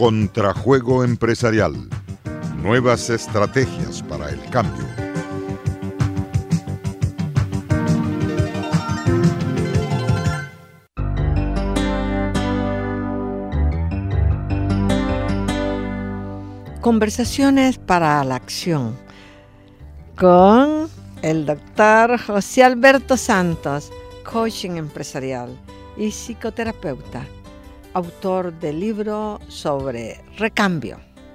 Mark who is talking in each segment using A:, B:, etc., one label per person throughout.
A: Contrajuego empresarial. Nuevas estrategias para el cambio.
B: Conversaciones para la acción con el doctor José Alberto Santos, coaching empresarial y psicoterapeuta, autor del libro sobre recambio.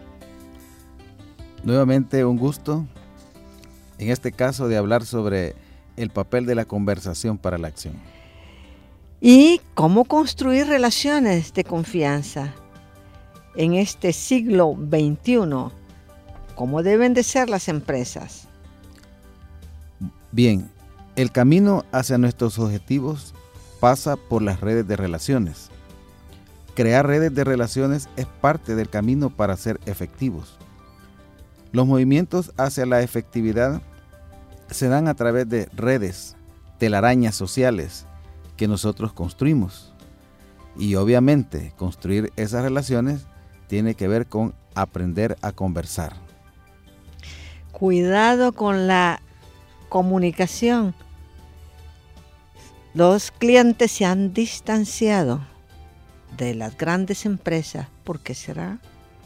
C: Nuevamente un gusto, en este caso de hablar sobre el papel de la conversación para la acción.
B: Y cómo construir relaciones de confianza en este siglo XXI, cómo deben de ser las empresas.
C: Bien, el camino hacia nuestros objetivos pasa por las redes de relaciones. Crear redes de relaciones es parte del camino para ser efectivos. Los movimientos hacia la efectividad se dan a través de redes, telarañas sociales que nosotros construimos. Y obviamente construir esas relaciones tiene que ver con aprender a conversar.
B: Cuidado con la comunicación. Los clientes se han distanciado de las grandes empresas. ¿Por qué será?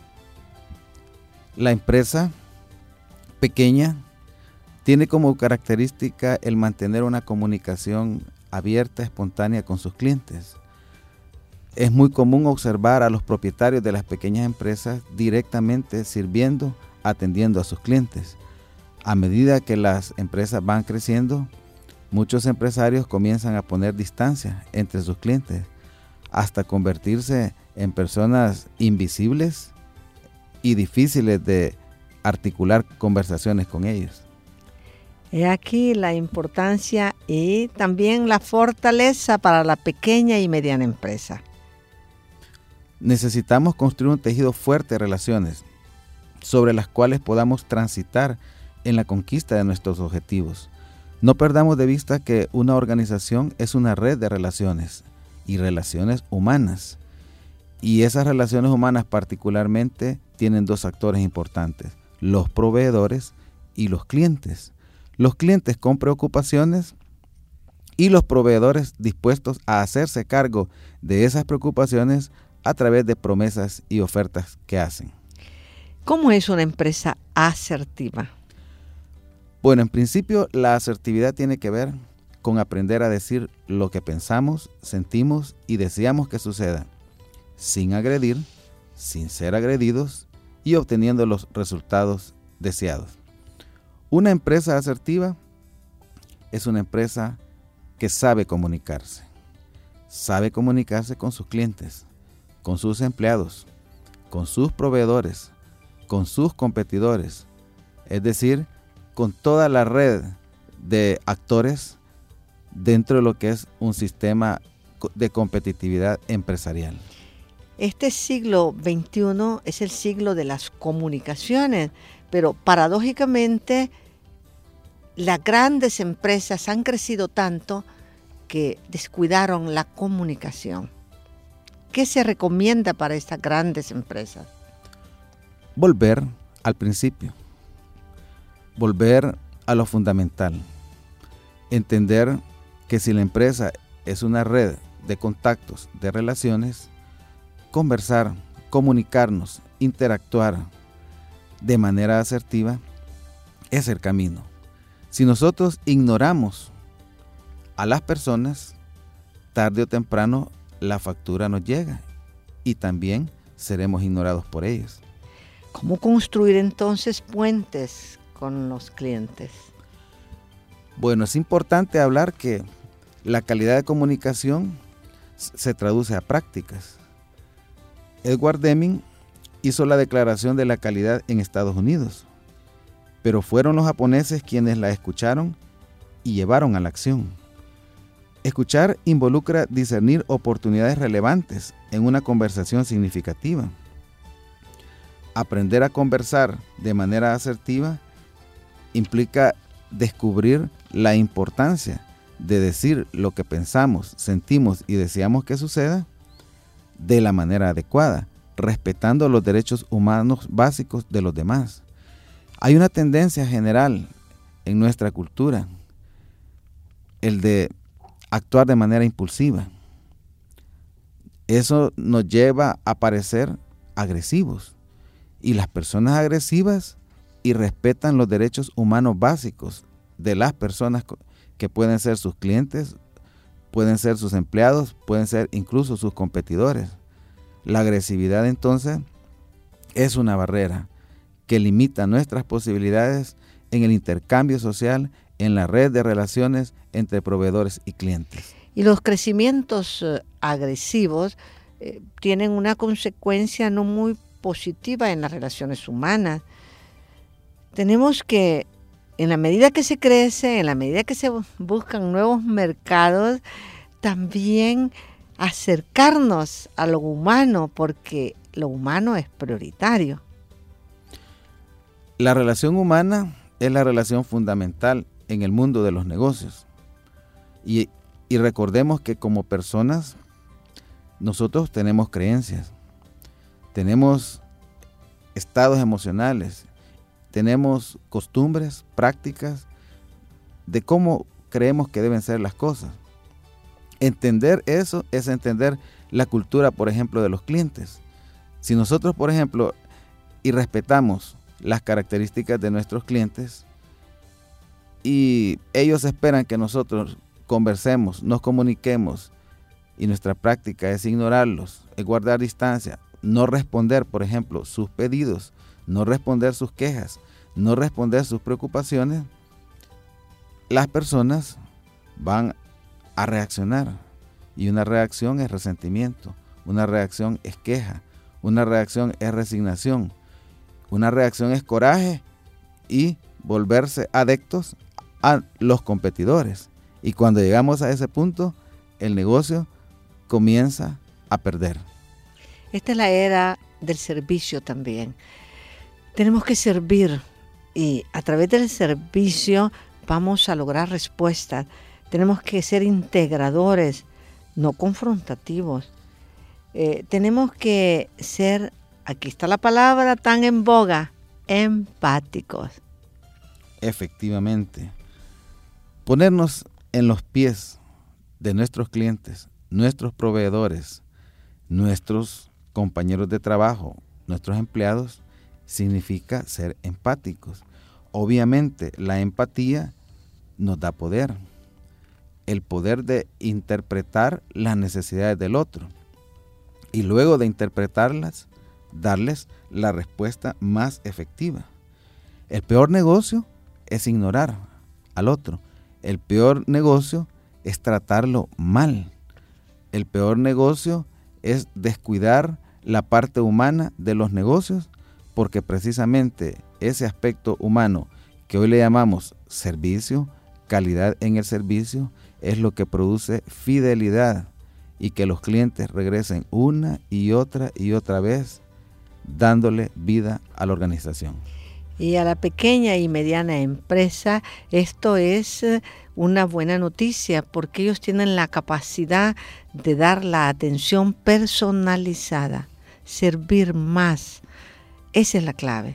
C: La empresa pequeña tiene como característica el mantener una comunicación abierta, espontánea con sus clientes. Es muy común observar a los propietarios de las pequeñas empresas directamente sirviendo, atendiendo a sus clientes. A medida que las empresas van creciendo, muchos empresarios comienzan a poner distancia entre sus clientes, hasta convertirse en personas invisibles y difíciles de articular conversaciones con ellos.
B: He aquí la importancia y también la fortaleza para la pequeña y mediana empresa.
C: Necesitamos construir un tejido fuerte de relaciones sobre las cuales podamos transitar en la conquista de nuestros objetivos. No perdamos de vista que una organización es una red de relaciones y relaciones humanas. Y esas relaciones humanas particularmente tienen dos actores importantes: los proveedores y los clientes. Los clientes con preocupaciones y los proveedores dispuestos a hacerse cargo de esas preocupaciones a través de promesas y ofertas que hacen.
B: ¿Cómo es una empresa asertiva?
C: Bueno, en principio la asertividad tiene que ver con aprender a decir lo que pensamos, sentimos y deseamos que suceda, sin agredir, sin ser agredidos y obteniendo los resultados deseados. Una empresa asertiva es una empresa que sabe comunicarse con sus clientes, con sus empleados, con sus proveedores, con sus competidores, es decir, con toda la red de actores dentro de lo que es un sistema de competitividad empresarial.
B: Este siglo XXI es el siglo de las comunicaciones, pero paradójicamente las grandes empresas han crecido tanto que descuidaron la comunicación. ¿Qué se recomienda para estas grandes empresas?
C: Volver al principio, volver a lo fundamental, entender que si la empresa es una red de contactos, de relaciones, conversar, comunicarnos, interactuar de manera asertiva es el camino. Si nosotros ignoramos a las personas, tarde o temprano la factura nos llega y también seremos ignorados por ellos.
B: ¿Cómo construir entonces puentes con los clientes?
C: Bueno, es importante hablar que la calidad de comunicación se traduce a prácticas. Edward Deming hizo la declaración de la calidad en Estados Unidos, pero fueron los japoneses quienes la escucharon y llevaron a la acción. Escuchar involucra discernir oportunidades relevantes en una conversación significativa. Aprender a conversar de manera asertiva implica descubrir la importancia de decir lo que pensamos, sentimos y deseamos que suceda de la manera adecuada, respetando los derechos humanos básicos de los demás. Hay una tendencia general en nuestra cultura, el de actuar de manera impulsiva. Eso nos lleva a parecer agresivos. Y las personas agresivas irrespetan los derechos humanos básicos de las personas que pueden ser sus clientes, pueden ser sus empleados, pueden ser incluso sus competidores. La agresividad entonces es una barrera que limita nuestras posibilidades en el intercambio social, en la red de relaciones entre proveedores y clientes.
B: Y los crecimientos agresivos tienen una consecuencia no muy positiva en las relaciones humanas. Tenemos que, en la medida que se crece, en la medida que se buscan nuevos mercados, también acercarnos a lo humano, porque lo humano es prioritario.
C: La relación humana es la relación fundamental en el mundo de los negocios. Y recordemos que como personas, nosotros tenemos creencias, tenemos estados emocionales, tenemos costumbres, prácticas de cómo creemos que deben ser las cosas. Entender eso es entender la cultura, por ejemplo, de los clientes. Si nosotros, por ejemplo, respetamos las características de nuestros clientes y ellos esperan que nosotros conversemos, nos comuniquemos y nuestra práctica es ignorarlos, es guardar distancia, no responder, por ejemplo, sus pedidos, no responder sus quejas, no responder sus preocupaciones, las personas van a reaccionar. Y una reacción es resentimiento, una reacción es queja, una reacción es resignación, una reacción es coraje y volverse adeptos a los competidores. Y cuando llegamos a ese punto, el negocio comienza a perder.
B: Esta es la era del servicio también. Tenemos que servir y a través del servicio vamos a lograr respuestas. Tenemos que ser integradores, no confrontativos. Tenemos que ser, aquí está la palabra tan en boga, empáticos.
C: Efectivamente. Ponernos en los pies de nuestros clientes, nuestros proveedores, nuestros compañeros de trabajo, nuestros empleados, significa ser empáticos. Obviamente, la empatía nos da poder. El poder de interpretar las necesidades del otro. Y luego de interpretarlas, darles la respuesta más efectiva. El peor negocio es ignorar al otro. El peor negocio es tratarlo mal. El peor negocio es descuidar la parte humana de los negocios, porque precisamente ese aspecto humano que hoy le llamamos servicio, calidad en el servicio, es lo que produce fidelidad y que los clientes regresen una y otra vez dándole vida a la organización.
B: Y a la pequeña y mediana empresa esto es una buena noticia porque ellos tienen la capacidad de dar la atención personalizada, servir más. Esa es la clave.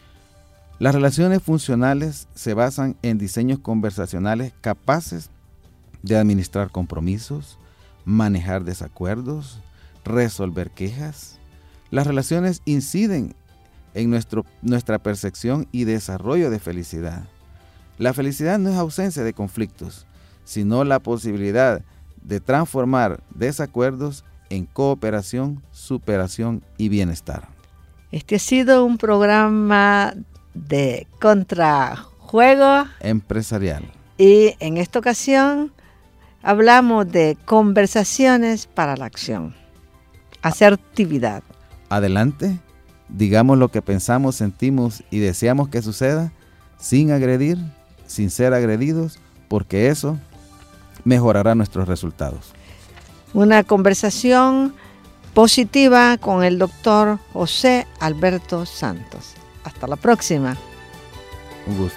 C: Las relaciones funcionales se basan en diseños conversacionales capaces de administrar compromisos, manejar desacuerdos, resolver quejas. Las relaciones inciden en nuestra percepción y desarrollo de felicidad. La felicidad no es ausencia de conflictos, sino la posibilidad de transformar desacuerdos en cooperación, superación y bienestar.
B: Este ha sido un programa de contrajuego
C: empresarial.
B: Y en esta ocasión hablamos de conversaciones para la acción, asertividad.
C: Adelante, digamos lo que pensamos, sentimos y deseamos que suceda, sin agredir, sin ser agredidos, porque eso mejorará nuestros resultados.
B: Una conversación positiva con el doctor José Alberto Santos. Hasta la próxima.
C: Un gusto.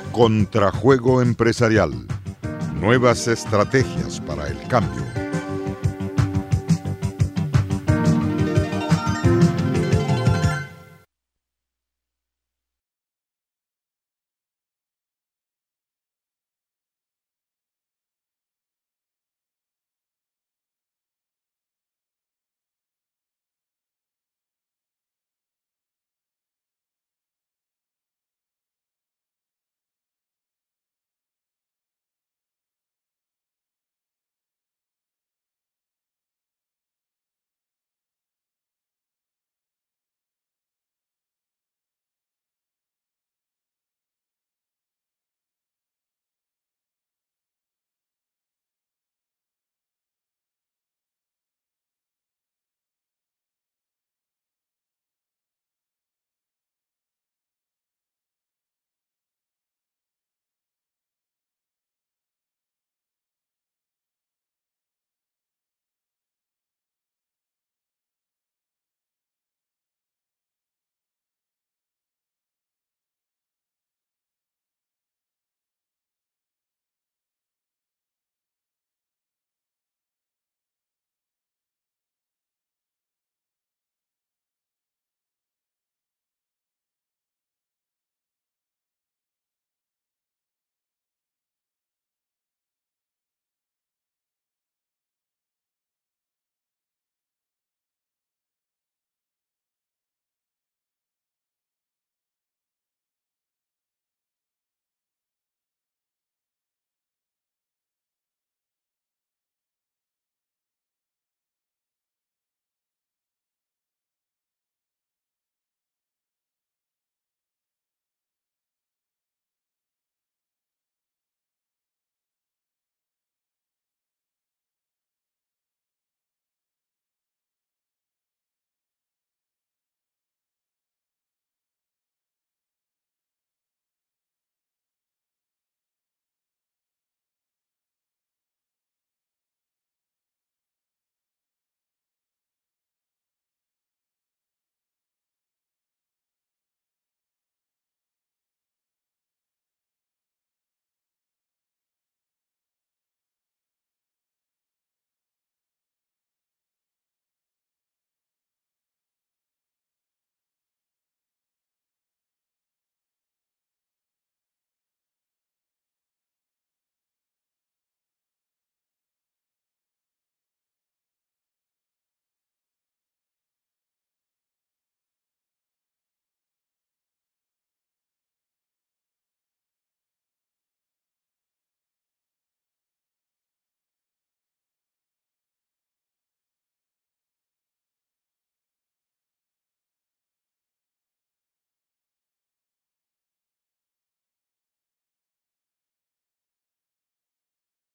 A: Contrajuego empresarial. Nuevas estrategias para el cambio.